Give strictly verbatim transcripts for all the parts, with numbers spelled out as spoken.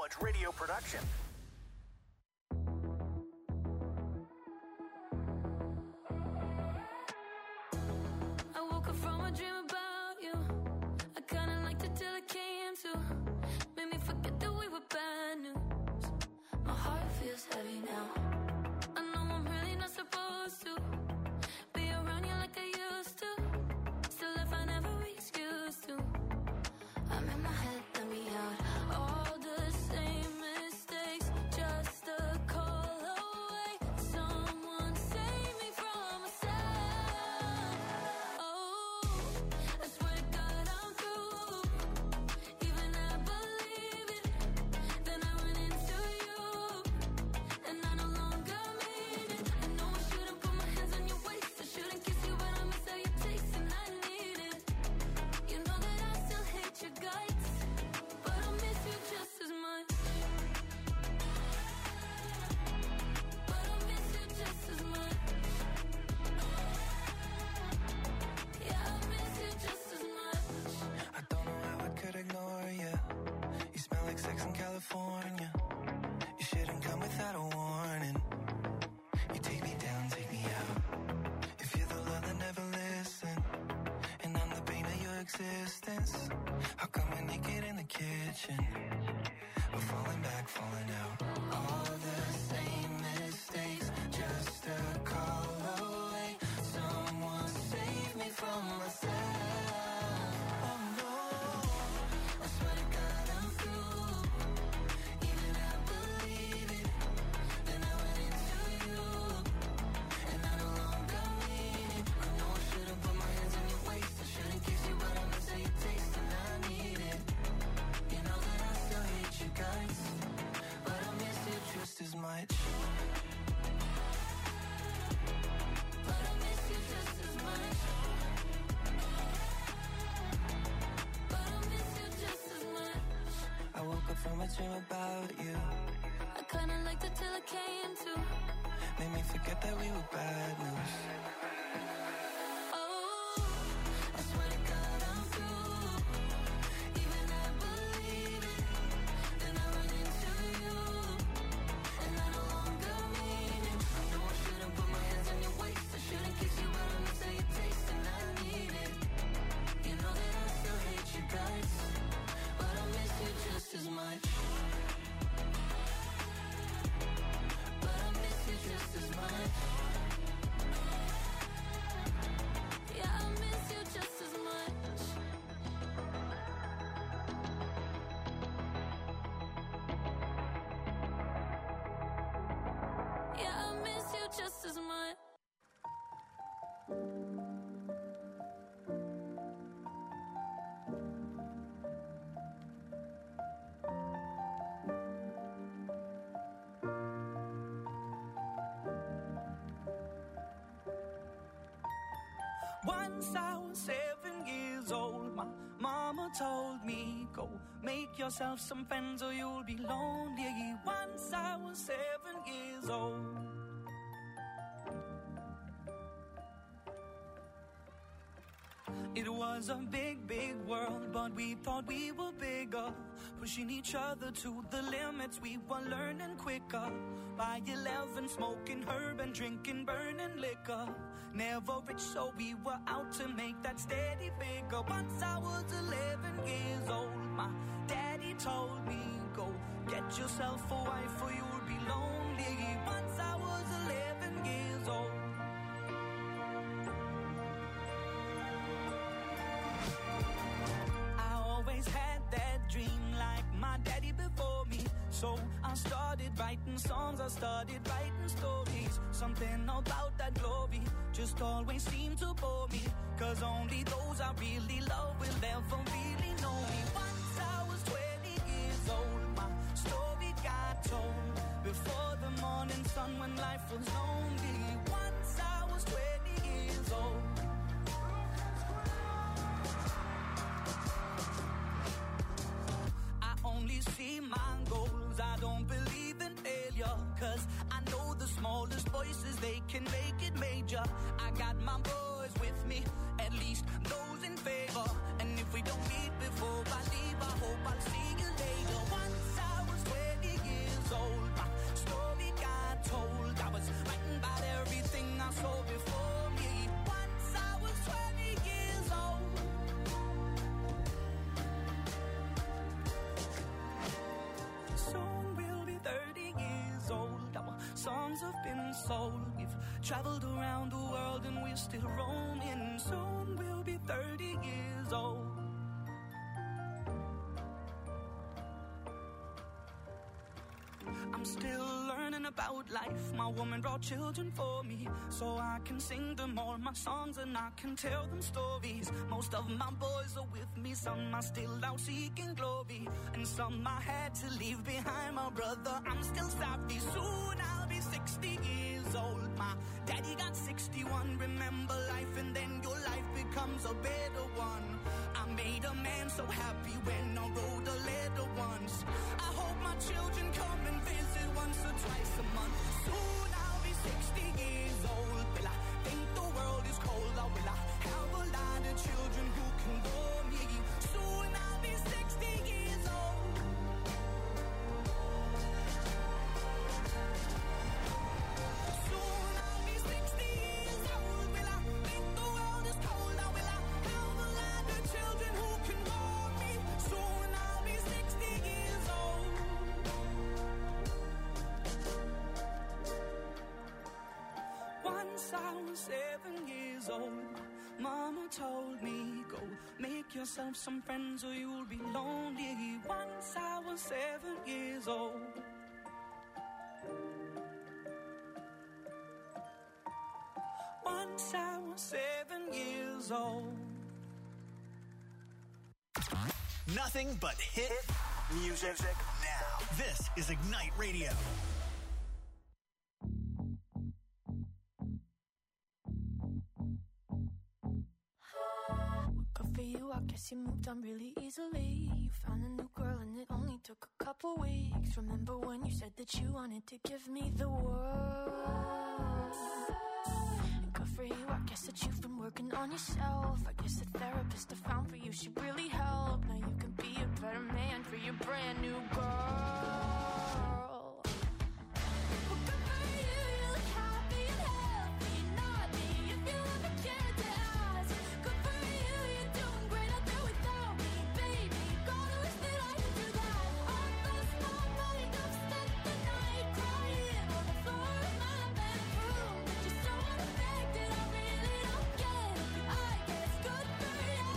College Radio production. I woke up from a dream about you. I kinda liked it till it came to. Made me forget that we were bad news. My heart feels heavy now. I know I'm really not supposed to be around you like I used to. Still if I never excuse to. I'm in my head, let me out. All the same mistakes, just a call away. Someone save me from myself. Oh, I swear to God I'm through. Even I believe it. Then I run into you, and I no longer mean it. I know I shouldn't put my hands on your waist. I shouldn't kiss you, but I miss how you taste, and I need it. You know that I still hate your guts, but I miss you just as much. But I miss you just as much. Yeah, I miss you just as much. I don't know how I could ignore you. You smell like sex in California. You shouldn't come without a warning. You take me down, take me out. If you're the love that never listened, and I'm the pain of your existence, how come we're naked in the kitchen? We're falling back, falling out. All the same mistakes, just a call away. Someone save me from myself. Oh no, I swear to God I'm through. Even I believe it. Then I went into you, and I no longer mean it. I know I shouldn't put my hands on your waist. I shouldn't kiss you, but I miss how you taste, and I need it. You know that I still hate you guys, but I miss you just as much. But I miss you just as much. But I miss you just as much. I woke up from a dream about you. I kinda liked it till it came to. Made me forget that we were bad news. Oh, I swear to God I'm through. Even I believe it. Then I run into you, and I no longer mean it. I know I shouldn't put my hands on your waist. I shouldn't kiss you, but I miss how you taste, and I need it. You know that I still hate you guys, but I miss you just as much. But I miss you just as much. Yeah, I miss you just as much. Yeah, I miss you just as much. Once I was seven years old, my mama told me, go make yourself some friends or you'll be lonely. Once I was seven years old. It was a big, big world, but we thought we were bigger, pushing each other to the limits. We were learning quicker. By eleven, smoking herb and drinking burning liquor. Never rich, so we were out to make that steady figure. Once I was eleven years old, my daddy told me, go get yourself a wife or you'll be lonely. Once I was eleven years old. I always had that dream like my daddy before me. So I started writing songs, I started writing stories. Something about that glory just always seemed to bore me. Cause only those I really love will ever really know me. Once I was twenty years old, my story got told. Before the morning sun when life was lonely. Once I was twenty years old. I only see my goals, I don't believe in failure. Cause I know the smallest voices, they can make it major. I got my boys with me, at least those in favor. And if we don't meet before I leave, I hope I'll see you later. Once I was twenty and soul. We've traveled around the world and we're still roaming. Soon we'll be thirty years old. I'm still learning about life. My woman brought children for me, so I can sing them all my songs and I can tell them stories. Most of my boys are with me, some are still out seeking glory, and some I had to leave behind. My brother, I'm still savvy. Soon I'll be sixty years old. My daddy got sixty-one. Remember life and then your life becomes a better one. I made a man so happy when I wrote a letter once. I hope my children come and visit once or twice a month. Soon I'll be sixty years old. Will I think the world is cold, or will I have a lot of children who can bore me? Soon I'll be sixty years old. Soon I'll be sixty years old. Will I think the world is cold, or will I have a lot of children who can bore me? Soon I'll be sixty years old. Once I was seven years old, Mama told me, go make yourself some friends or you'll be lonely. Once I was seven years old. Once I was seven years old. Nothing but hit music now. This is Ignite Radio. Good for you, I guess you moved on really easily. You found a new girl and it only took a couple weeks. Remember when you said that you wanted to give me the world? And good for you, I guess that you've been working on yourself. I guess the therapist I found for you should really help. Now you can be a better man for your brand new girl. Well, good for you, you look happy and healthy. Not me, if you ever cared to ask. Good for you, you're doing great out there without me, baby. God, I wish that I could do that. I lost my mind, I've spent the night crying on the floor of my bedroom. But you're so unaffected, I really don't get it. I guess good for you.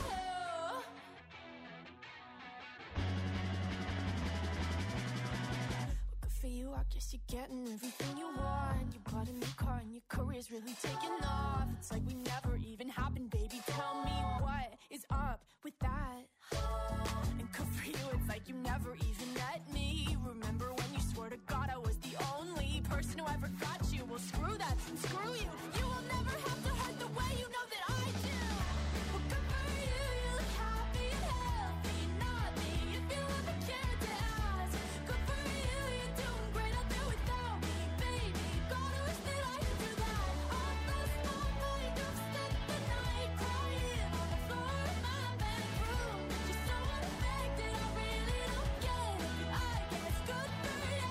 Well, good for you, I guess you're getting everything you want. You bought a new car and your career's really taking off. It's like we never even happened, baby. Tell me what is up with that? And good for you, it's like you never even met me. Remember when you swore to God I was the only person who ever got you? Well, screw that and screw you. You will never have to hurt the way you know that I do. Well, good for you, you look happy and healthy. Not me, if you ever cared to ask. Good for you, you're doing great out there without me, baby. God, I wish that I could do that. I lost my mind, I've spent the night crying on the floor of my bedroom. But you're so unaffected, I really don't get it. I guess good for you.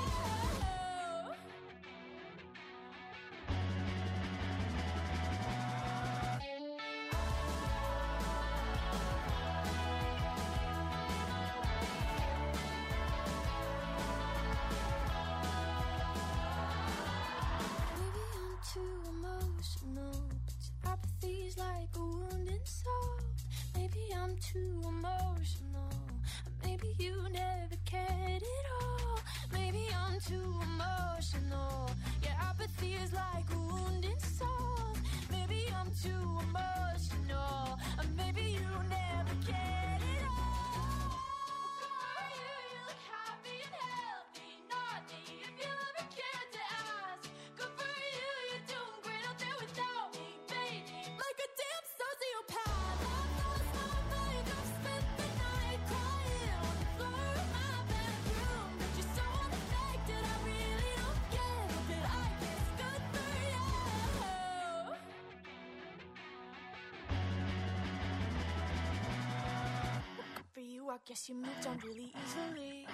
Maybe I'm too emotional, but your apathy's like a wounded soul. Maybe I'm too emotional, or maybe you never cared at all. Maybe I'm too emotional, your apathy is like a wounded soul. Maybe I'm too emotional, or maybe you never cared at all. Good for you, you look happy and healthy. Not me, if you ever cared to ask. Good for you, you're doing great out there without me, baby. Like a damn sociopath. I've lost my mind, I've spent the night crying on the floor of my bedroom. But you're so unaffected, I really don't get it. But I guess good for you. Good for you, I guess you moved on really easily.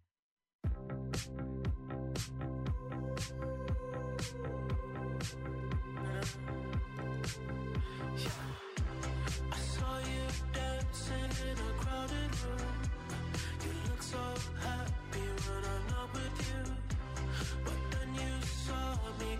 I saw you dancing in a crowded room. You look so happy when I'm not with you. But then you saw me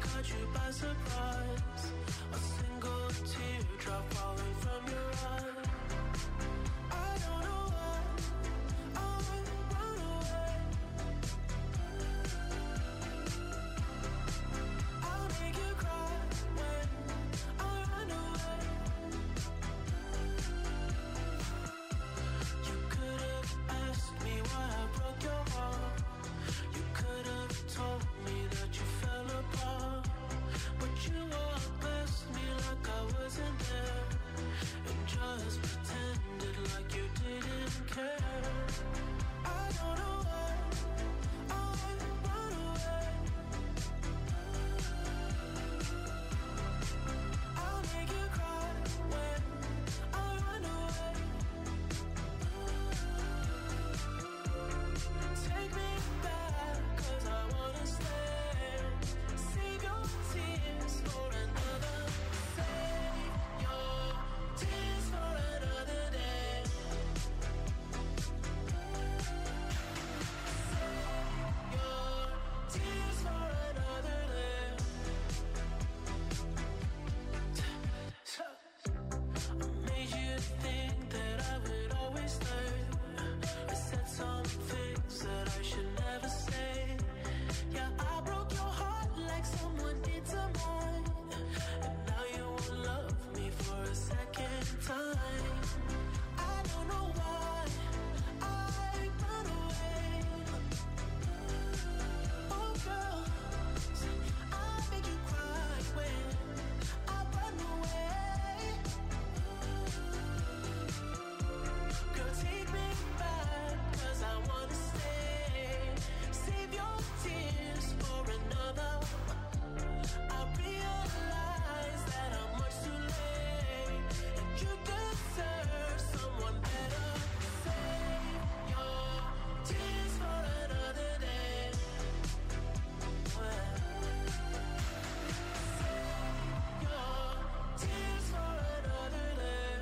that I should never say. Yeah, I broke your heart like someone did to mine, and now you won't love me for a second time. I don't know why I run away. Oh girl, I make you cry when I run away. Girl, take me back, 'cause I wanna stay. Save your tears for another. I realize that I'm much too late, and you deserve someone better. Save your tears for another day. Well, save your tears for another day.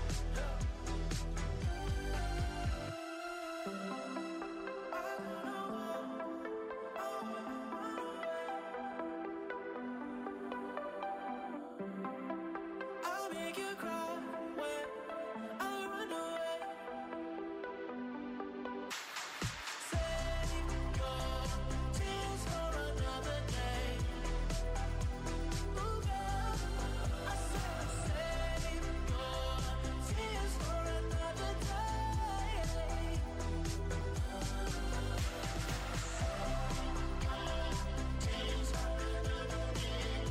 I'll make you cry when I run away. Save your tears for another day. Ooh, girl, I said save your tears for another day. Tears for another day.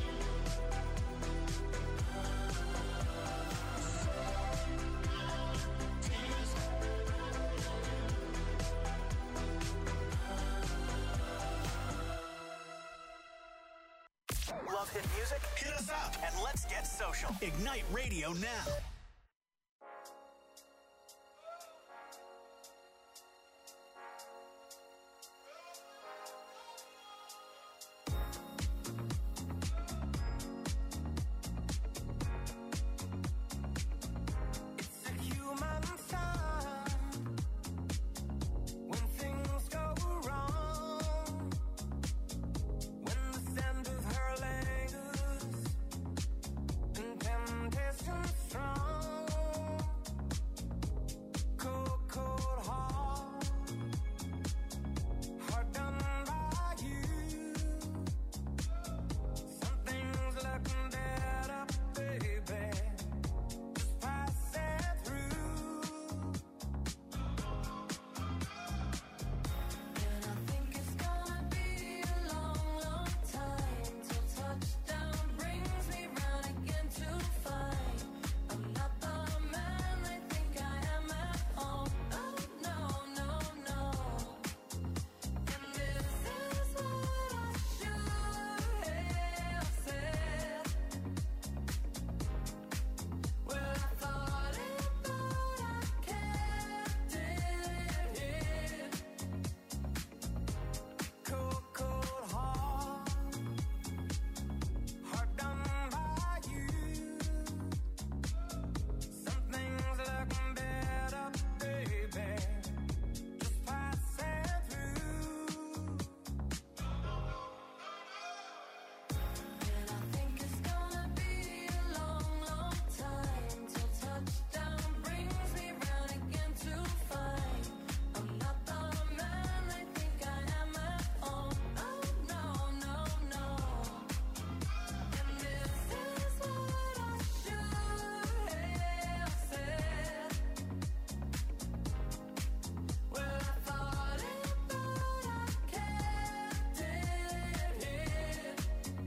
Love hit music? Hit us up and let's get social. Ignite Radio now. It's a human sign when things go wrong, when the scent of her lingers and temptation strong. Cold, cold heart, heart done by you. Something's looking better, baby. Just pass it through. And I think it's gonna be a long, long time till touchdown brings me round again to find I'm not the man they think I am at home. Oh no, no, no. And this is what I should have said. Well, I thought it, but I kept it hid. Cold, cold heart, heart done by you. Something's looking better, baby. Just pass it through. And I think it's gonna be a long, long time till touchdown brings me round again to find I'm not the man they think I am at home. Oh no, no, no. And this is what I should have said. Well, I thought it, but I kept it hid.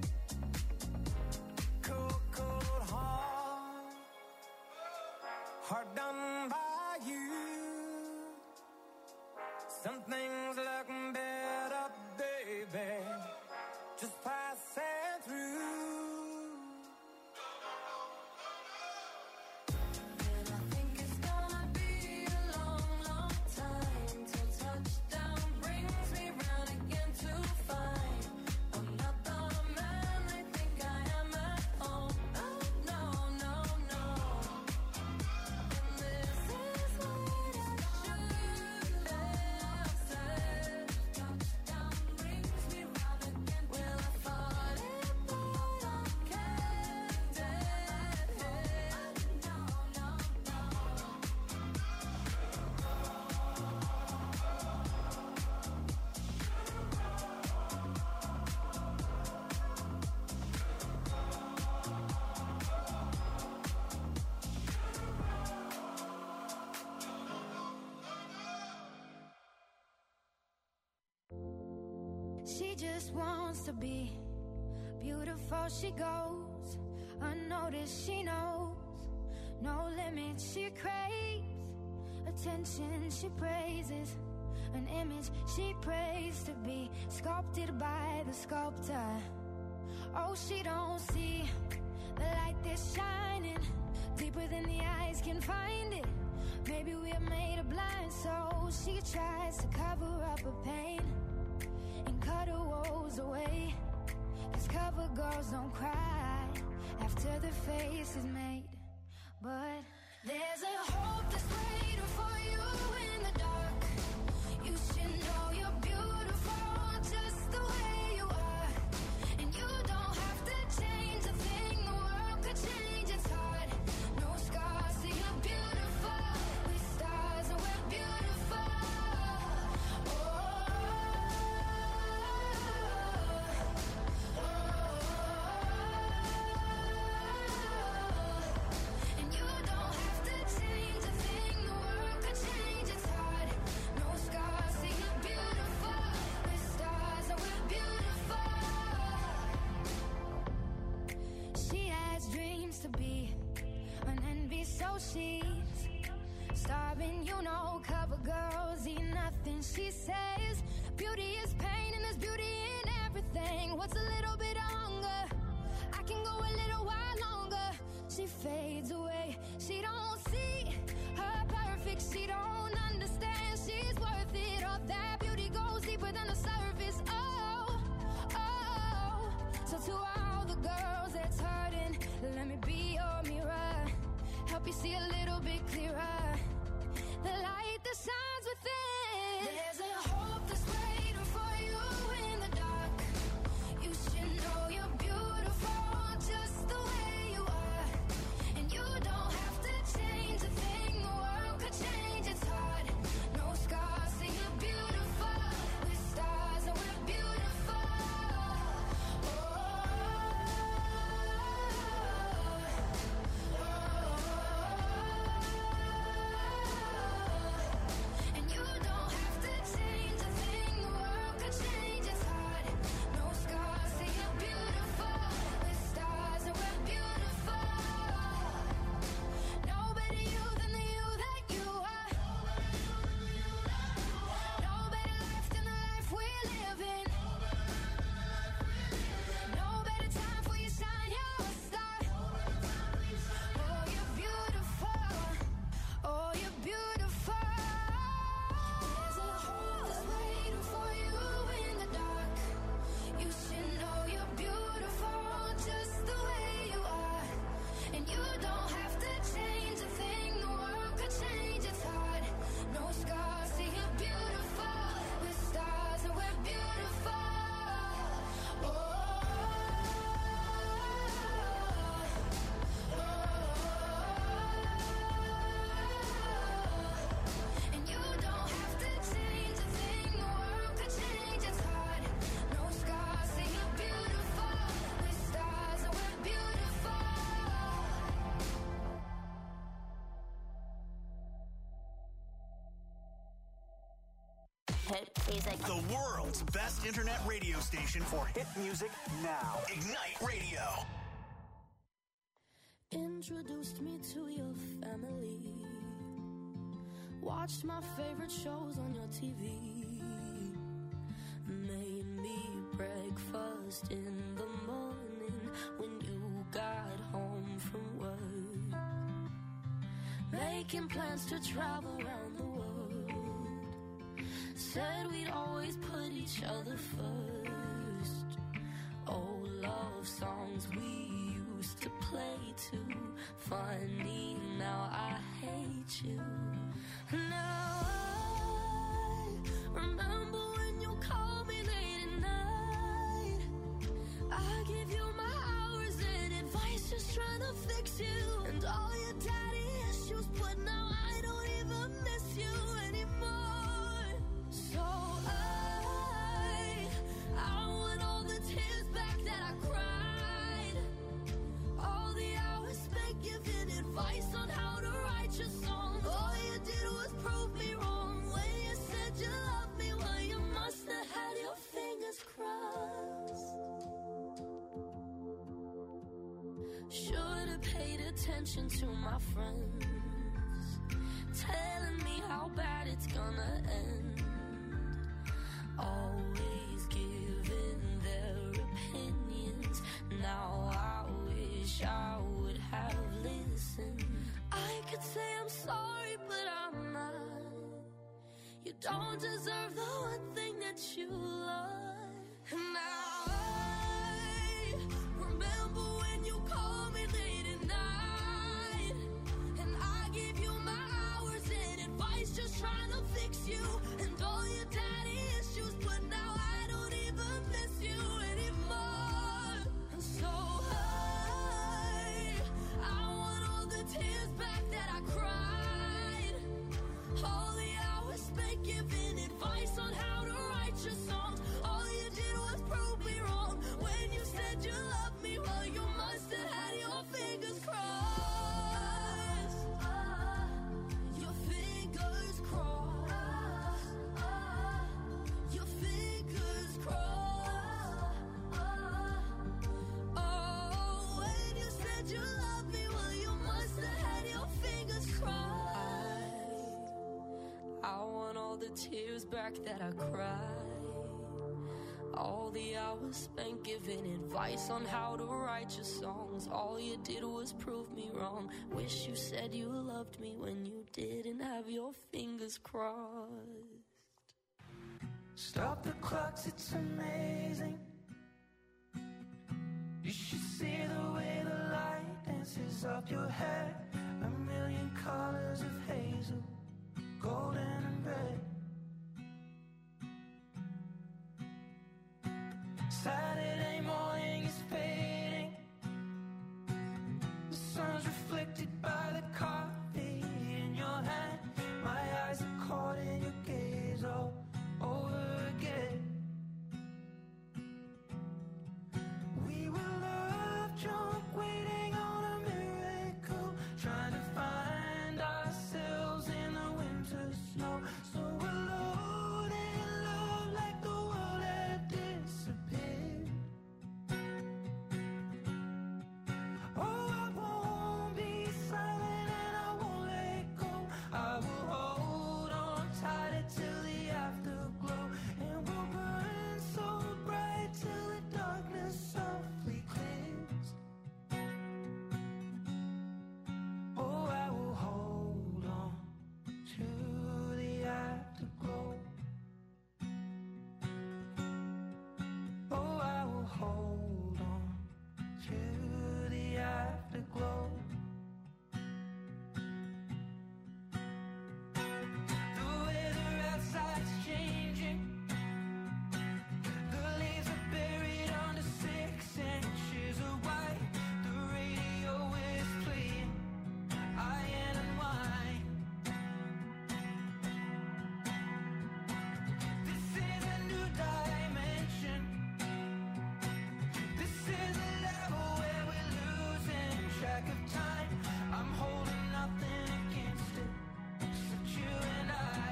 Cold, cold heart, heart done by you. Something's looking better, baby. Just pass it through. And I think it's gonna be a long, long time till touchdown brings me round again to find I'm not the man they think I am at home. Oh no, no, no. And She just wants to be beautiful. She goes unnoticed. She knows no limit. She craves attention. She praises an image she prays to be sculpted by the sculptor. Oh, she don't see the light that's shining deeper than the eyes can find it. Maybe we're made of blind, so she tries to cover up her pain and cut her woes away. Cause cover girls don't cry after the face is made. But there's a hope that's waiting for you in the dark. You should know you're beautiful just the way you are. And you don't have to change a thing, the world could change, it's hard. No scars, so you're beautiful. With stars and we're beautiful. Oh, oh, oh. And you don't have to change a thing, the world could change, it's hard. No scars, so you're beautiful. With stars and we're beautiful. She has dreams to be an envy, so she's starving. You know, cover girls eat nothing. She says beauty is pain and there's beauty in everything. What's a little bit of hunger? I can go a little while longer. She fades away. She don't see her perfect. She don't understand she's worth it. All that beauty goes deeper than the surface. Oh, oh. So to all the girls that's hurting, let me be your mirror. Help you see a little bit clearer. The light that shines within. There's a hope that's waiting for you in the dark. You should know you're beautiful just the way you are. And you don't have to change a thing, the world could change, it's hard. No scars, so you're beautiful. With stars and we're beautiful. Oh, and you don't have to change a thing, the world could change, it's hard. No scars, so you're beautiful. With stars and we're beautiful. No better you than the you that you are. No better life than the life we're living. No better time for you shine, you're a star. Oh, you're beautiful. Oh, you're beautiful. There's a hope that's waiting for you in the dark. You should know you're beautiful just the way you are. And you don't have to change a thing, the world could change, it's hard. No scars, see you're beautiful. With stars and we're beautiful. Oh, and you don't have to change a thing, the world could change, it's hard. No scars, see you're beautiful. With stars and we're beautiful. Hit music. The world's best internet radio station for hit music now. Ignite Radio. Introduced me to your family. Watched my favorite shows on your T V. Made me breakfast in the morning when you got home from work. Making plans to travel around the world. Said we'd always put each other first. Old love songs we used to play too. Funny, now I hate you. Now I remember when you called me late at night. I give you my hours and advice, just trying to fix you. And all your daddy issues, but now I don't even miss you anymore. So I, I want all the tears back that I cried. All the hours spent giving advice on how to write your songs. All you did was prove me wrong. Should've paid attention to my friends, telling me how bad it's gonna end. Always giving their opinions. Now I wish I would have listened. I could say I'm sorry, but I'm not. You don't deserve the one thing that you love. And now I remember when you called me late at night, and I gave you my hours and advice, just trying to fix you and all your daddy issues. But now I don't even miss you anymore. And so I, I want all the tears back that I cried, all the hours spent giving advice on how to write your songs. All you did was prove me wrong when you said you loved me. Well, you must have had your fingers crossed. Your fingers crossed. Your fingers crossed. Oh, when you said you loved me, well, you must have had your fingers crossed. I want all the tears back that I cried, all the hours spent giving advice on how to write your songs. All you did was prove me wrong. Wish you said you loved me when you didn't have your fingers crossed. Stop the clocks, it's amazing. You should see the way the light dances up your hair. A million colors of hazel, golden and red. Saturday morning is fading. The sun's reflected by the coffee in your hand. My eyes are caught in your gaze all over again. We were love drunk, waiting on a miracle, trying to find ourselves in the winter snow. So alone in love, like the world had disappeared. Oh, I won't be silent and I won't let go. I will hold on tighter till the afterglow, and we'll burn so bright till the darkness softly clears. Oh, I will hold on to the afterglow. Oh, I will hold on to the afterglow. The weather outside's changing. The leaves are buried under six inches of white. The radio is playing Iron and Wine. This is a new dimension. This is a level where we're losing track of time. I'm holding nothing against it, except you and I.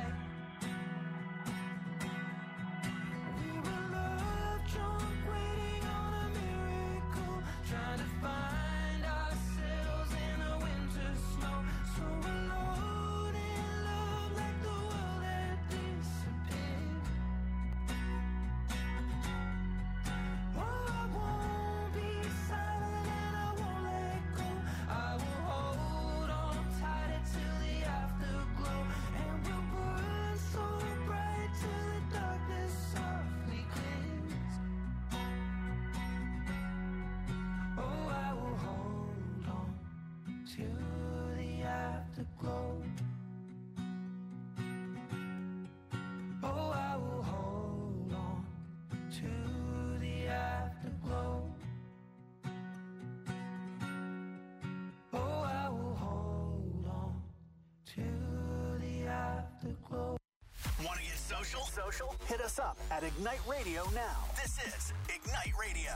We were love drunk, waiting on a miracle, trying to find ourselves in the winter snow. So alone in love, like the world had disappeared. Oh, I won't be silent and I won't let go. I will hold on tighter till the afterglow, and we'll burn so bright till the darkness softly clears. Oh, I will hold on to the afterglow. Oh, I will hold on to the afterglow. Oh, I will hold on to the afterglow. Want to get social? Social? Hit us up at Ignite Radio now. This is Ignite Radio.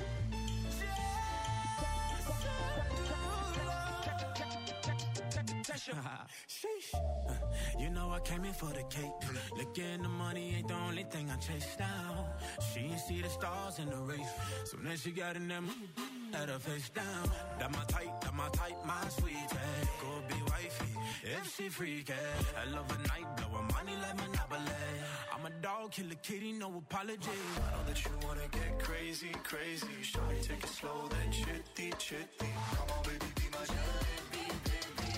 Just Sheesh. Uh, you know I came in for the cake. Looking the money ain't the only thing I chase down. She ain't see the stars in the race. Soon as she got in them, had her face down. That my type, that my type, my sweetie. Go be wifey, if she freaky. I love a night, blow her money like Monopoly. I'm a dog, kill a kitty, no apology. I know that you wanna get crazy, crazy. Shawty, take it slow, then chitty, chitty. Come on, baby, be my jalebi, baby.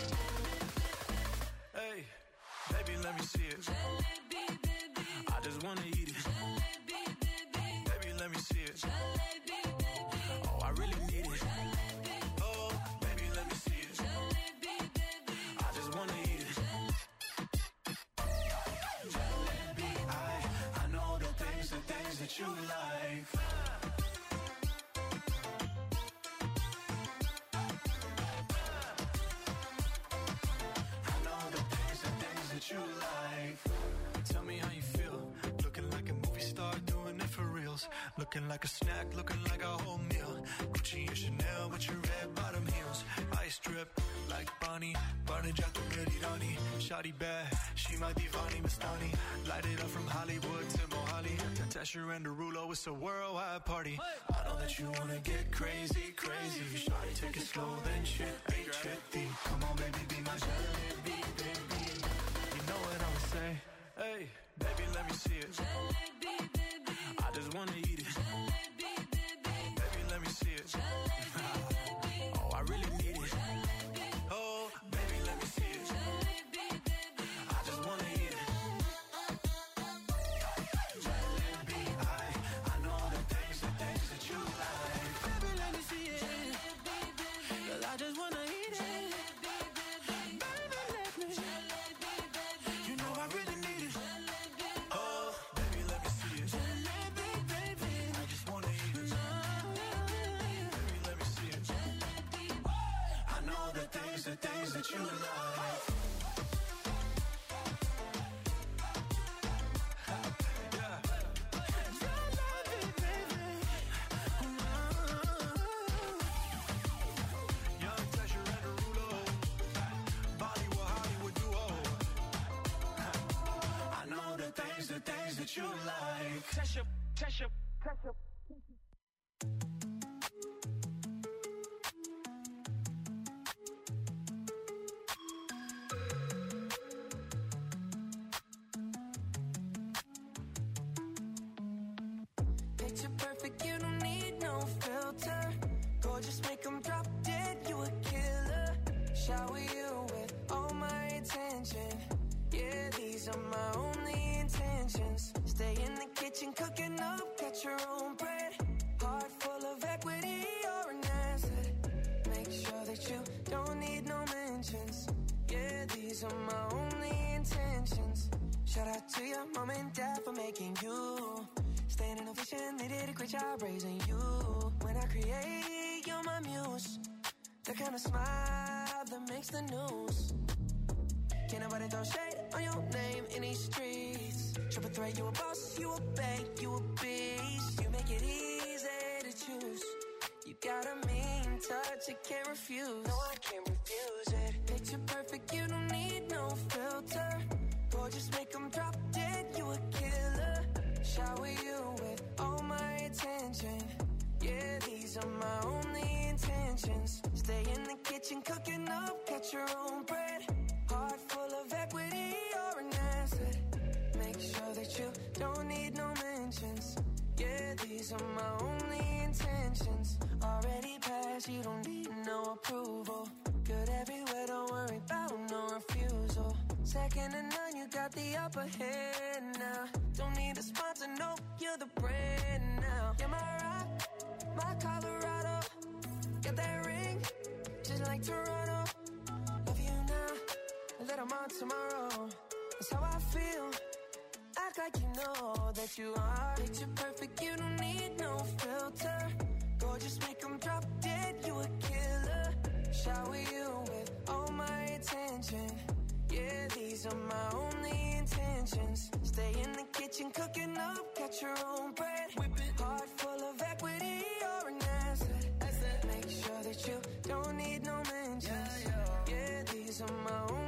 Hey, baby, let me see it. Jalebi, baby. I just wanna eat it. Jalebi, baby. Baby, let me see it. Jalebi, baby. Oh, I really need it. Jalebi. Oh, baby, let me see it. Jalebi, baby. I just wanna eat it. Jalebi, I, I know the things, the things that you like. I know the things, the things that you like. Tell me how you feel. Looking like a movie star, doing it for reals. Looking like a snack, looking like a whole meal. Gucci and Chanel with your red bottom heels. Ice drip like Bonnie, Barney Jack the Ready Donnie. Shawty bad, she my divani Mastani. Light it up from Hollywood to Mohali. Tasha and Derulo, it's a worldwide party. I know that you wanna get crazy, crazy. Shawty, take it slow, then chitty, chitty. Come on, baby, be my jalebi, baby. You know what I'ma say? Hey, baby, let me see it. Jalebi, baby. I just wanna eat it. Jalebi, baby. Baby, let me see it. Oh, I really need it. Oh, baby, let me see it. I just wanna eat it. Jalebi, I, I know the things, the things that you like. Baby, let me see it. Cause I just wanna eat it. Baby, let me. You know I really need it. Oh, baby, let me see it. Jalebi, baby. I just wanna eat it. Baby, let me see it. I know the things, the things that you like. Young Tasha and Derulo, Bollywood, Hollywood duo. I know the things, the things that you like. Tasha, Tasha, Tasha. Picture perfect, you don't need no filter. Gorgeous, make them drop dead, you a killer. Shower you with all my attention. Yeah, these are my only intentions. Stay in the kitchen, cooking up, catch your own bread. Heart full of equity, you're an asset. Make sure that you don't need no mentions. Yeah, these are my only intentions. Shout out to your mom and dad for making you. Standing ovation, they did a great job raising you. When I create, you're my muse. The kind of smile that makes the news. Can't nobody throw shade on your name in these streets. Triple threat, you a boss, you a bank, you a beast. You make it easy to choose. You got a mean touch, I can't refuse. No, I can't refuse it. Picture perfect, you don't need no filter. Gorgeous, make them drop dead, you a killer. Shower you with all my attention. Yeah, these are my only intentions. Stay in the kitchen, cooking up, catch your own bread. Heart full of equity, you're an asset. Make sure that you don't need no mentions. Yeah, these are my only intentions. Already passed, you don't need no approval. Good everywhere, don't worry about no refusal. Second to none, you got the upper hand now. Don't need a sponsor, no, you're the brand now. You're my rock, my Colorado. Got that ring, just like Toronto. Love you now, and that I'm on tomorrow. That's how I feel. Act like you know that you are. Picture perfect, you don't need no filter. Gorgeous, make them drop dead, you a killer. Shower you with all my attention. Yeah, these are my only intentions. Stay in the kitchen, cooking up, catch your own bread. Heart full of equity, you're an asset. Make sure that you don't need no mentions. Yeah, these are my only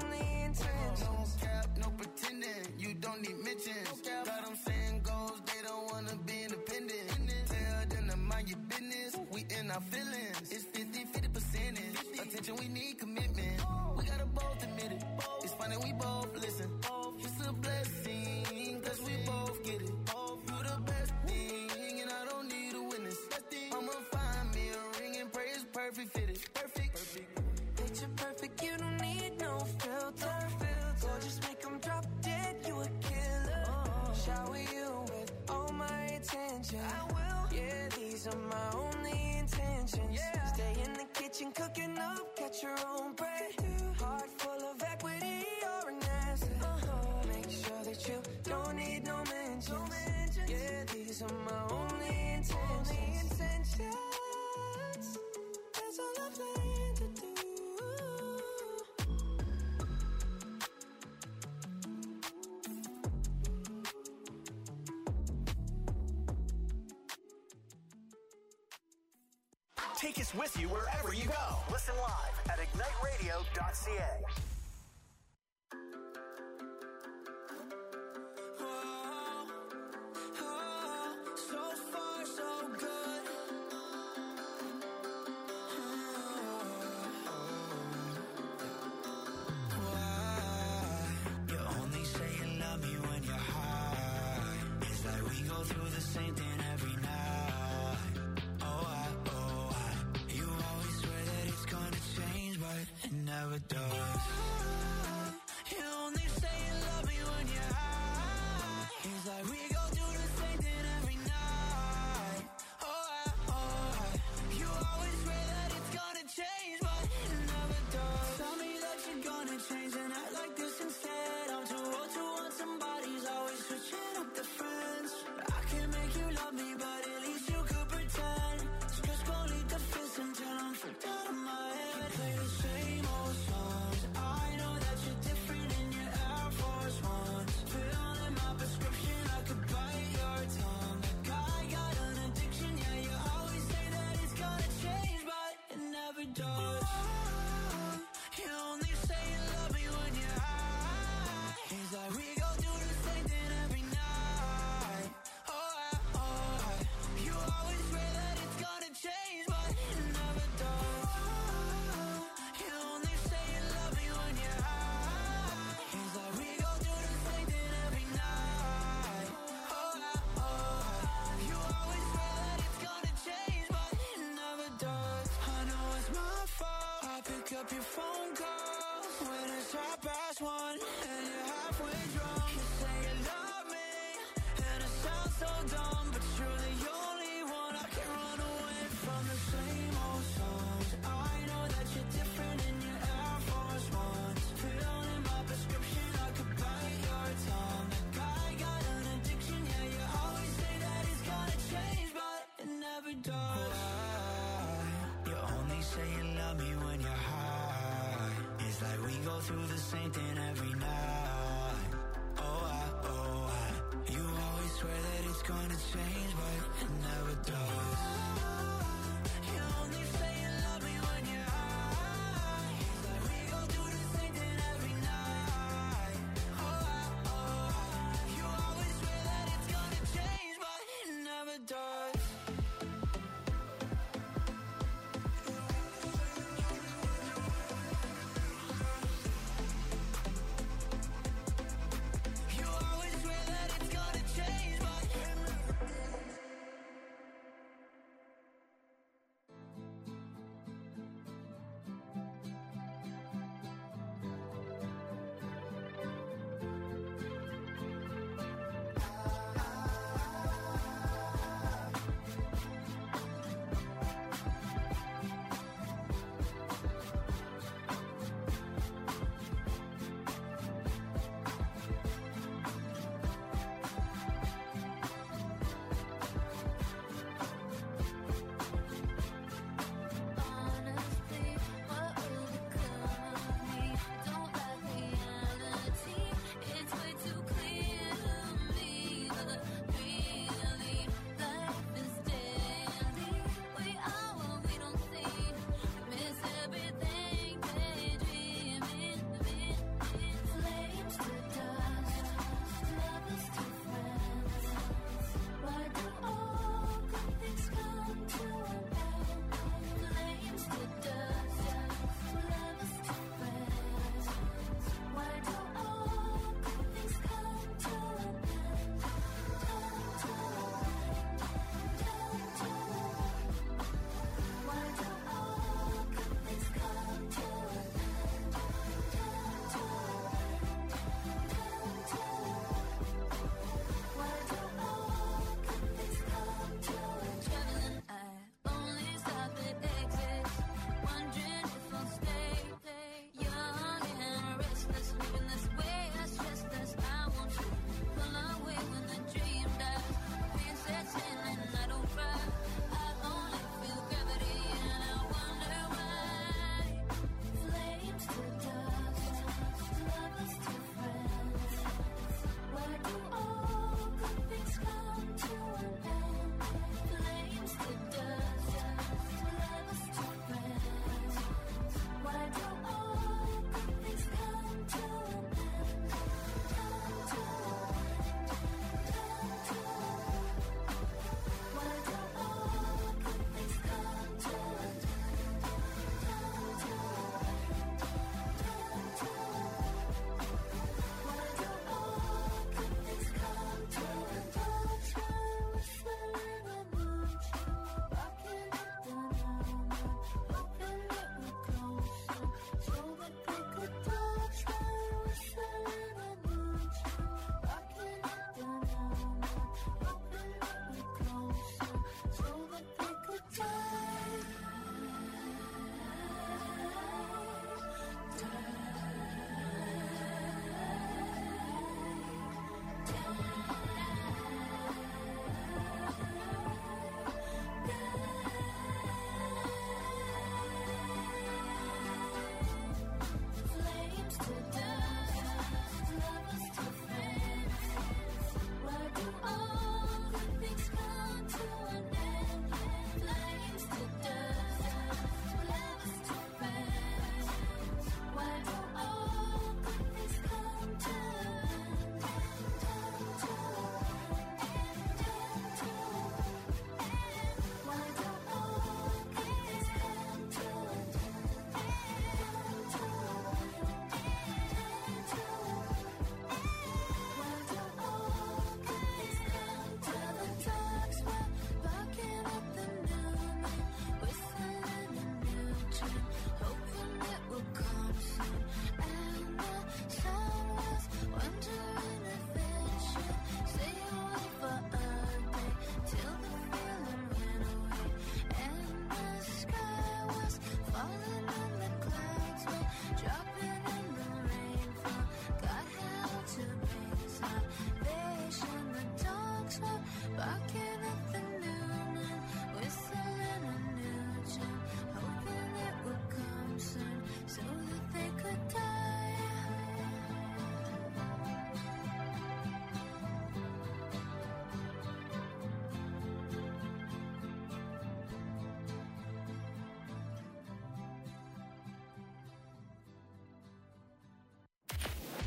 our feelings. It's fifty fifty percentage. Attention, we need commitment. We gotta both admit it. It's fine that we both listen. It's a blessing, cause we both get it. You the best thing, and I don't need a witness. I'ma find me a ring and pray it's perfect fitted. Perfect. Picture perfect, you don't need no filter. Or just make them drop dead, you a killer. Shower you with all my attention. I will. Yeah, these are my only intentions. Yeah. Stay in the kitchen cooking up, catch your own bread. Heart full of equity, you're an asset. Uh-huh. Make sure that you don't need no mentions. No mentions. Yeah, these are my only intentions. Only intentions. That's all I plan to do. Take us with you wherever you go. Listen live at ignite radio dot c a. Never does. You only say you love me when you're high. It's like we go do the same thing every night. Oh, I, oh, I. You always swear that it's gonna change, but it never does. Tell me that you're gonna change and act like this instead. I'm too old to want somebody's always switching up the friends. I can make you love me, but at least you could pretend. Stress gon' lead the fist until I'm freaked out of my head. Play the same old songs. I know that you're different in your Air Force Ones. Fill in my prescription, I could bite your tongue. Like I got an addiction, yeah, you always say that it's gonna change, but it never does. You only say you love me when you're high. It's like we go do the same thing every night. Oh, I, oh, I. You always swear that it's gonna change, but it never does. You only say you love me when you're high. It's like we go do the same thing every night. Oh, I, oh, I. You always swear that it's gonna change, but it never does. I know it's my fault. I pick up your phone calls when it's half past one and you're halfway drunk. You say you love me and it sounds so dumb, but you're the only one I can run away from. The same old songs. I know that you're different in your Air Force Ones. Fill in my prescription, I could bite your tongue. Like I got an addiction, yeah, you always say that it's gonna change, but it never does. You only say you love me when you're high. It's like we go through the same thing every night. Oh, I, oh, I. You always swear that it's gonna change, but it never does. You only say you love me when you're high. It's like we go do the same thing every night. Oh, I, oh, I. You always swear that it's gonna change, but it never does. You always swear that it's gonna change, but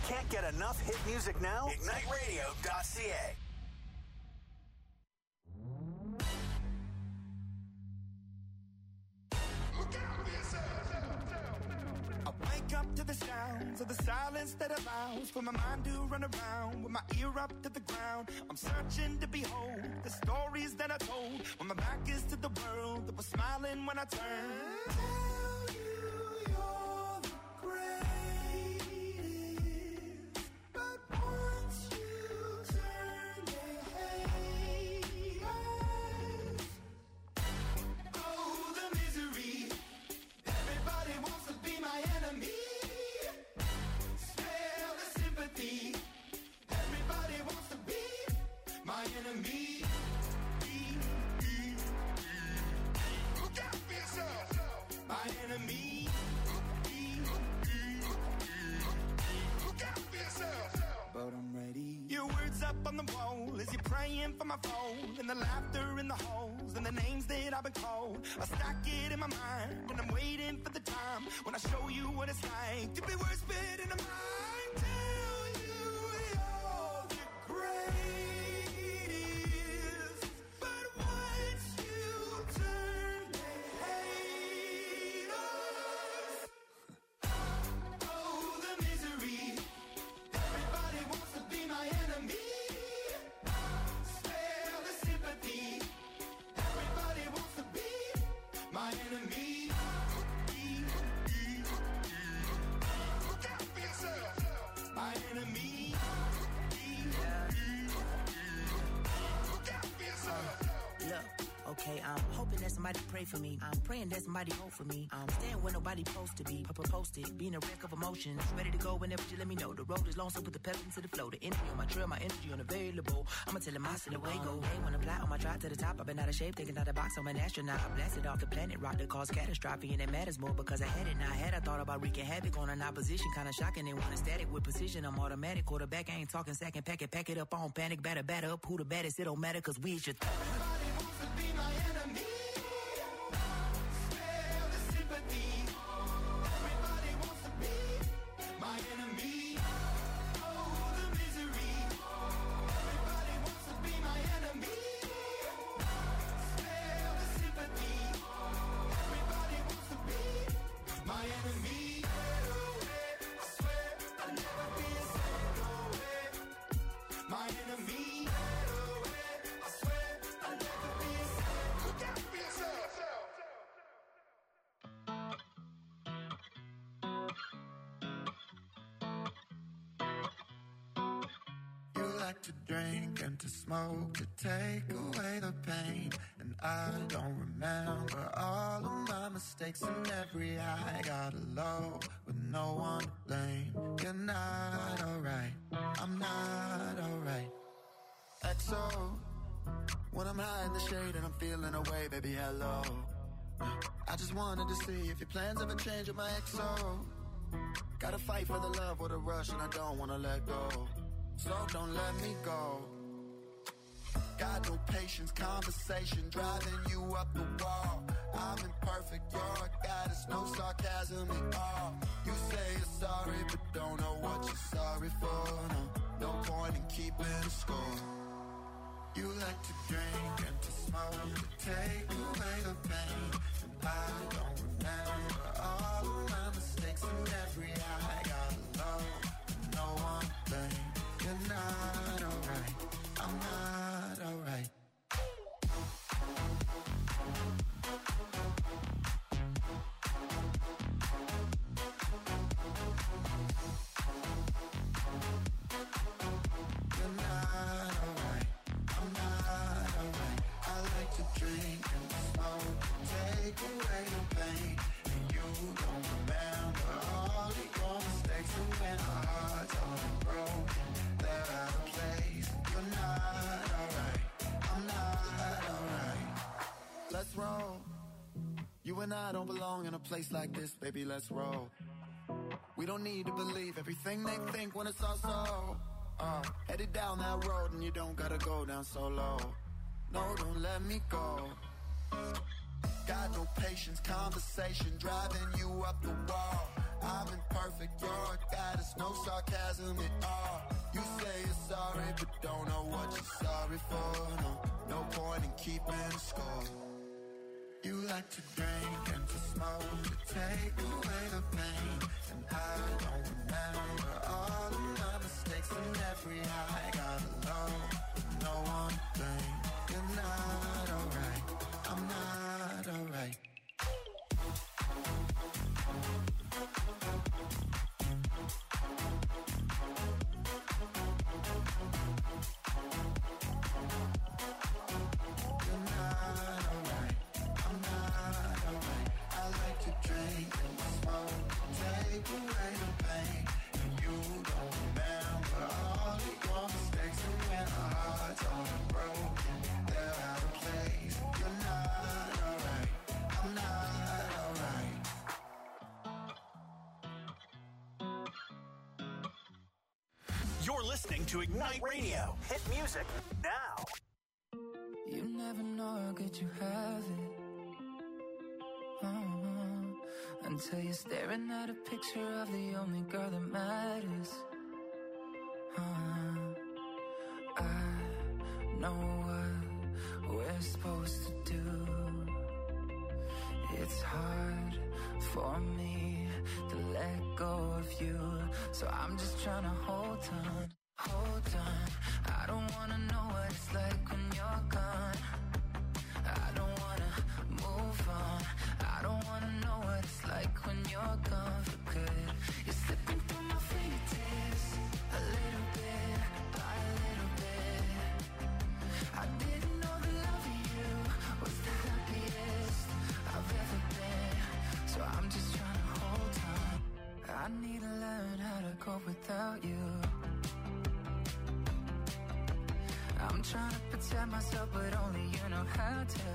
Can't get enough hit music now? Ignite radio dot c a. I wake up to the sounds of the silence that allows for my mind to run around with my ear up to the ground. I'm searching to behold the stories that I told when my back is to the world that was smiling when I turned. Tell you you're the greatest, but once you turn, they hate us. Oh, the misery. Everybody wants to be my enemy. Smell the sympathy. Everybody wants to be my enemy. Look out for yourself. My enemy. Look out for yourself. But I'm ready. Your words up on the wall as you're praying for my phone, and the laughter in the halls and the names that I've been called. I stack it in my mind and I'm waiting for the time when I show you what it's like to be worse fit in a mind. Tell you you're the greatest, but once you turn, they hate us. Oh, the misery. Everybody wants to be my enemy. Spare the sympathy. Everybody wants to be my enemy. Look out for yourself. My enemy. Look out for yourself. Look, okay, I'm hoping that somebody pray for me. I'm praying that somebody hope for me. I'm staying where nobody supposed to be. Papa posted, being a wreck of emotions. Ready to go whenever you let me know. The road is long, so put the pedal into the flow. The energy on my trail, my energy unavailable. I'ma tell him I see the way go. Hey, when I fly on my drive to the top, I've been out of shape, taking out the box. I'm an astronaut. I blasted off the planet, rock that caused catastrophe, and it matters more because I had it. Now I had I thought about wreaking havoc on an opposition, kinda shocking. They want a static with precision. I'm automatic, quarterback. I ain't talking second, pack it, pack it up on panic, batter, batter up. Who the baddest? It don't matter, cause we should. Everybody wants to be my enemy. Spare the sympathy. Everybody wants to be my enemy. Oh, the misery. Everybody wants to be my enemy. Spare the sympathy. Everybody wants to be my enemy. I swear I'll never be a second away. My enemy. I swear I'll never be a second. Look out for yourself. You like to drink and to smoke to take away the pain, and I don't remember all of my mistakes and every high. Got a low with no one to blame. You're not alright, I'm not alright. X O, when I'm high in the shade and I'm feeling away, baby, hello. I just wanted to see if your plans ever change with my X O. Gotta fight for the love with a rush and I don't wanna let go. So don't let me go. Got no patience, conversation driving you up the wall. I'm imperfect, you're a goddess, no sarcasm at all. You say you're sorry, but don't know what you're sorry for. No, no point in keeping score. You like to drink and to smoke to take away the pain, and I don't remember all of my mistakes and every high. Got alone, no one to blame. You're not alright, I'm not alright. You're not alright, I'm not alright. I like to drink and smoke, take away the pain, and you don't remember all of your mistakes. And when our hearts are broken, they're out of place. You're not alright, I'm not alright. Let's roll. You and I don't belong in a place like this, baby, let's roll. We don't need to believe everything they think when it's all so. Uh, headed down that road and you don't gotta go down so low. No, don't let me go. Got no patience, conversation driving you up the wall. I'm imperfect, you're a goddess, no sarcasm at all. You say you're sorry, but don't know what you're sorry for. No, no point in keeping score. You like to drink and to smoke to take away the pain, and I don't remember all of my mistakes and every high. Got alone with no one to blame. You're not alright, I'm not alright. You're listening to Ignite Radio. Hit music now. You never know how good you have it. Uh-huh. Until you're staring at a picture of the only girl that matters. Uh-huh. I know what we're supposed to do. It's hard for me to let go of you, so I'm just trying to hold on, hold on. I don't wanna know what it's like when you're gone. I don't wanna move on. I don't wanna know what it's like when you're gone for good. You're slipping through my fingertips, a little bit by a little bit. I didn't know the love of you was the happiest I've ever been, so I'm just trying to hold on. I need to learn how to cope without you. I'm trying to protect myself, but only you know how to.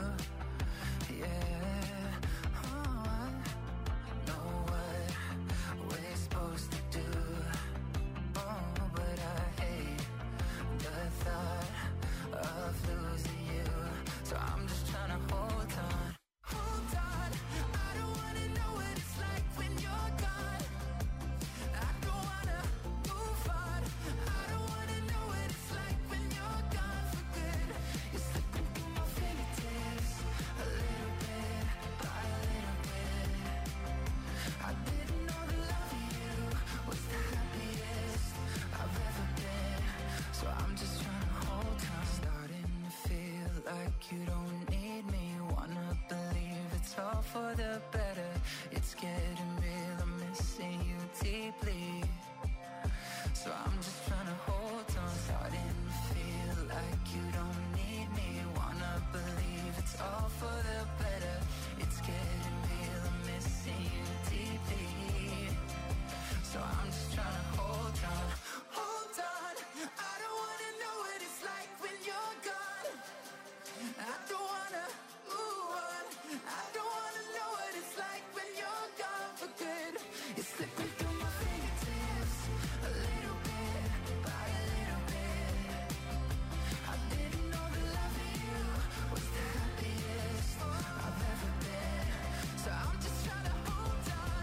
Yeah, oh, I know what we're supposed to do. Oh, but I hate the thought of losing you, so I'm just trying to hold on. Hold on, I don't wanna know what it's like when you're gone. I don't wanna move on. I don't wanna know what it's like when you're gone for good. You're slipping through my fingertips, a little bit by a little bit. I didn't know the love of you was the happiest I've ever been, so I'm just trying to hold on. Starting to feel like you don't need me. Wanna believe it's all for the better. It's getting real, I'm missing you deeply, so I'm just trying to hold on. Starting to feel like you don't need me. Wanna believe it's all for the better. It's getting real, I'm missing you deeply, so I'm just trying to hold on. Hold on, I don't wanna know what it's like when you're gone. I don't wanna move on. I don't wanna know what it's like when you're gone for good. You're slipping through my fingertips, a little bit by a little bit. I didn't know the love of you was the happiest I've ever been, so I'm just trying to hold on.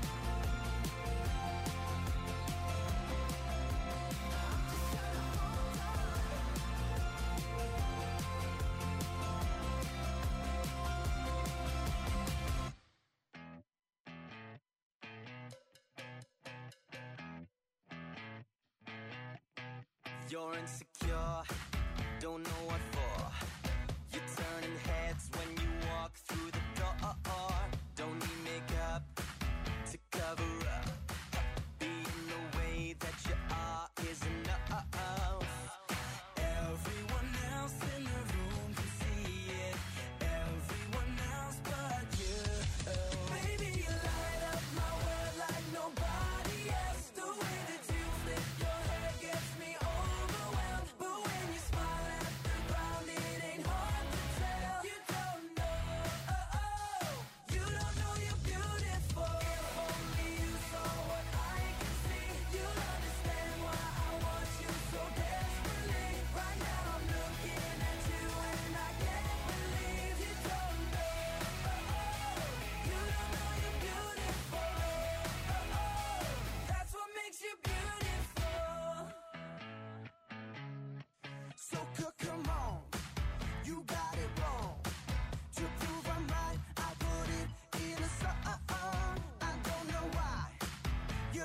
I'm just trying to hold on. You're insecure, don't know what for. You're turning heads when you walk through the door. Don't need makeup to cover up. Being the way that you are is enough. Everyone else in the room can see it. Everyone else but you. Baby, you light up my world like nobody else. The way that you flip your hair gets me overwhelmed. But when you smile at the ground,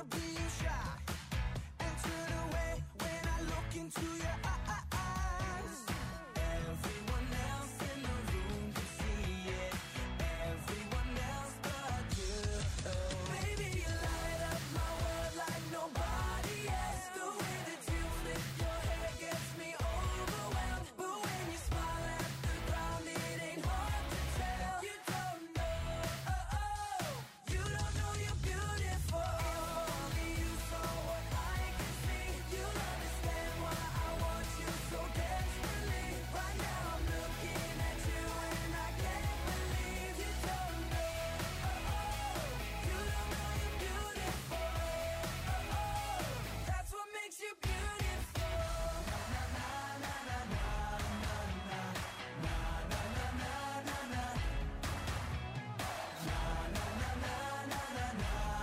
be shy and turn away when I look into your eyes. Everyone else in the room can see it. Everyone else but you. Baby, you light up my world like nobody else. The way that you flip your hair gets me overwhelmed. But when you smile at the ground, it ain't hard to tell. You don't know, oh, oh. You don't know you're beautiful. If only you saw what I can see, you'll understand why I want you so desperately. Right now I'm looking at you and I can't believe you don't know, oh, oh. You don't know you're beautiful, oh, oh. That's what makes you beautiful. Na na na na na na na na na na na na na. Na na na na na na na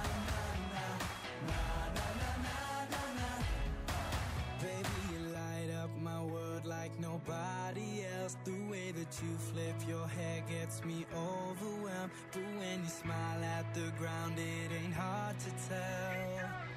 na na na. Baby, you light up my world like nobody else. The way that you flip your hair gets me overwhelmed. But when you smile at the ground, it ain't hard to tell.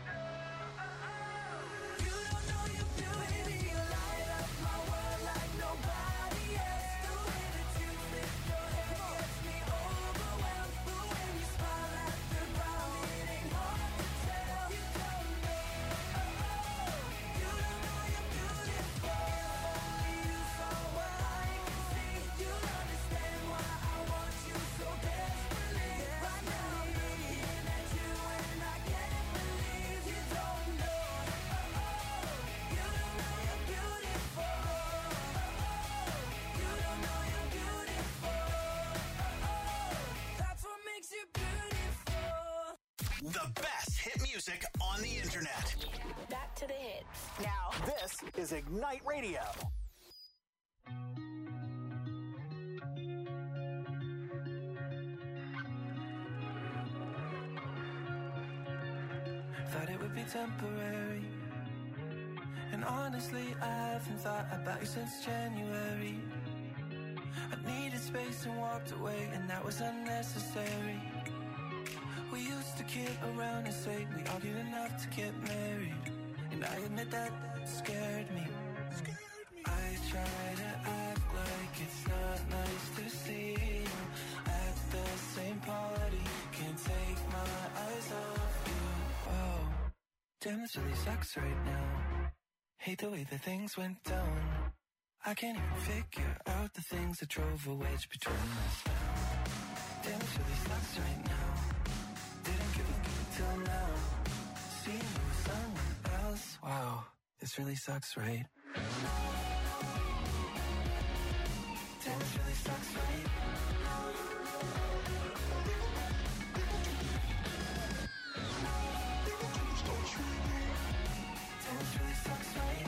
You don't know you're beautiful. Baby, you light up my world like nobody else. The way that you flip your hair gets me overwhelmed. But when you smile at the ground, it ain't hard to tell. You don't know, oh, oh. You don't know you're beautiful. If only you saw what I can see, you'll understand why I want you so desperately. Right now I'm looking at you and I can't believe you don't know, oh, oh. You don't know you're beautiful, oh, oh. You don't know you're beautiful, oh, oh. That's what makes you beautiful. The best hit music on the internet. Back to the hits. Now, this is Ignite Radio. Thought it would be temporary. And honestly, I haven't thought about you since January. I needed space and walked away, and that was unnecessary. We used to kid around and say we argued enough to get married. And I admit that scared me. I try to act like it's not nice to see you at the same party. Can't take my eyes off you. Whoa, damn, this really sucks right now. Hate the way that things went down. I can't even figure out the things that drove a wedge between us now. Damn, this really sucks right now. Didn't give a give till now. Seeing you with someone else. Wow, this really sucks, right? Damn, this really sucks, right? Damn, this really sucks, right?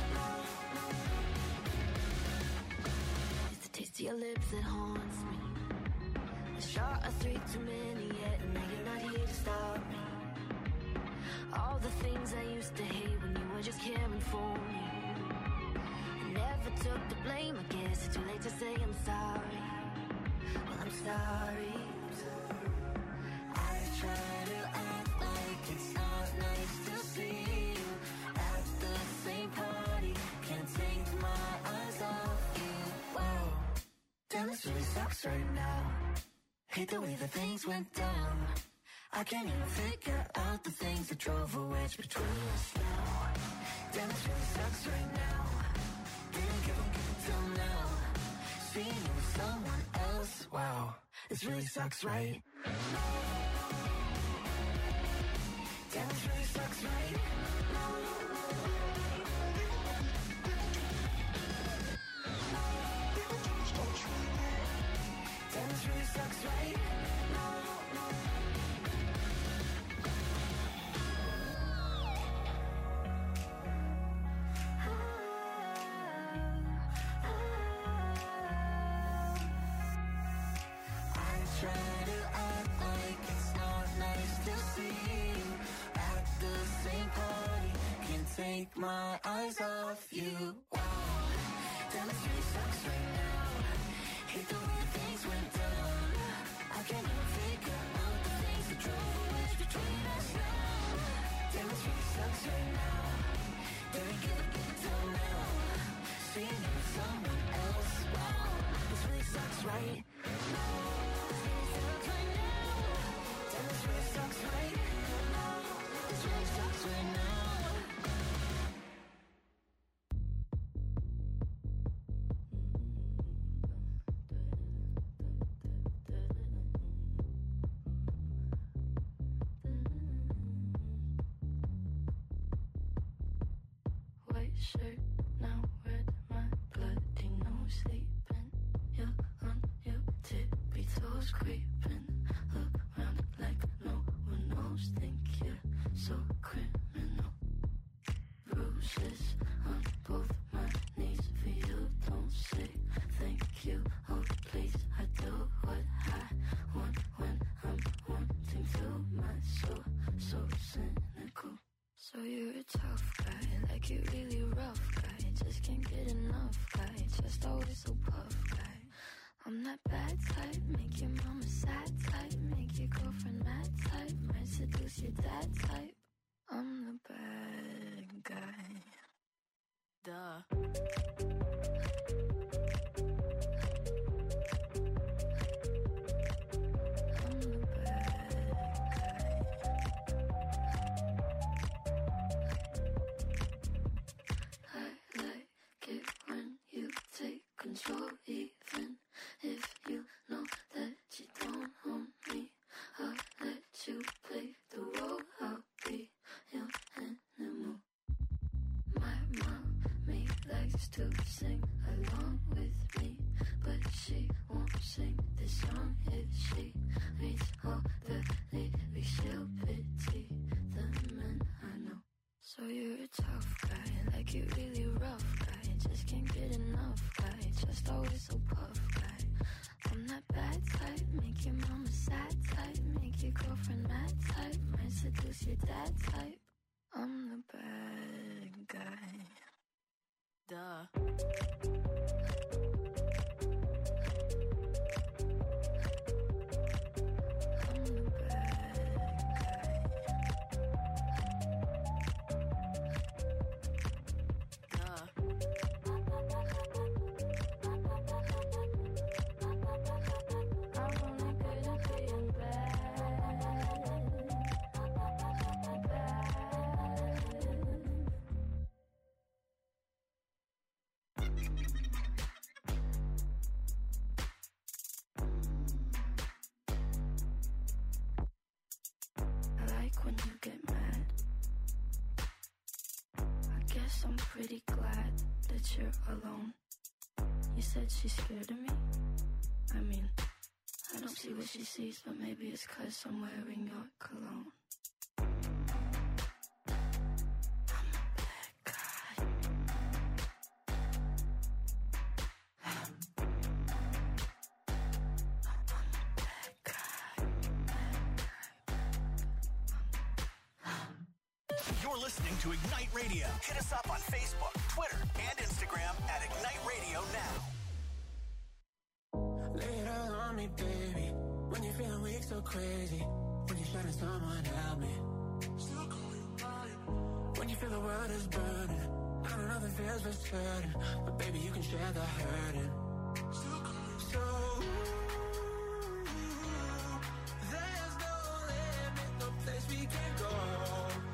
It's the taste of your lips that haunts me. A shot of three too many yet, and now you're not here to stop me. All the things I used to hate when you were just caring for me. I never took the blame, I guess it's too late to say I'm sorry. Well, I'm sorry. I try to act like it's not nice to see you at the same party. Can't take my eyes off you. Whoa, damn, this really sucks right now. Hate the way that things went down. I can't even figure out the things that drove a wedge between us now. Damn, this really sucks right now. Didn't give a give till now. Seeing you with someone else. Wow, this really sucks, right? Damn, this really sucks, right? Damn, this really sucks, right? Take my eyes off you. Wow, damn, it really sucks right now. Hate the way things went down. I can't even figure out the things that drove a wedge between us now. really sucks right now. Never give up, get down now. Seeing you with someone else, wow. This really sucks right now. This really sucks right now. Damn, this really sucks right now. This really sucks right now. Shirt now red, my bloody nose sleeping. You're on your tippy toes, creeping around like no one knows. Think you're so criminal. Bruises on both my knees for you. Don't say thank you, oh please. I do what I want when I'm wanting to. My soul so cynical. So you're a tough guy, like you really rough guy. Just can't get enough guy, just always so puff guy. I'm that bad type, make your mama sad type, make your girlfriend mad type, might seduce your dad type. I'm the bad guy. Duh. Control, even if you know that you don't own me. I'll let you play the role. I'll be your animal. My mommy likes to sing along with me, but she won't sing this song if she reads all the lyrics. She'll pity the men I know. So you're a tough guy, like you really rough guy. Just can't get enough guy, just always so puff guy. I'm that bad type, make your mama sad type, make your girlfriend mad type, might seduce your dad type. I'm the bad guy. Duh. When you get mad, I guess I'm pretty glad that you're alone. You said she's scared of me. I mean, I don't see what she sees, but maybe it's 'cause I'm wearing your cologne. You're listening to Ignite Radio. Hit us up on Facebook, Twitter, and Instagram at Ignite Radio Now. Lay it all on me, baby. When you're feeling weak, so crazy. When you're shutting someone, help me. When you feel the world is burning, I know nothing feels for certain, but baby, you can share the hurting.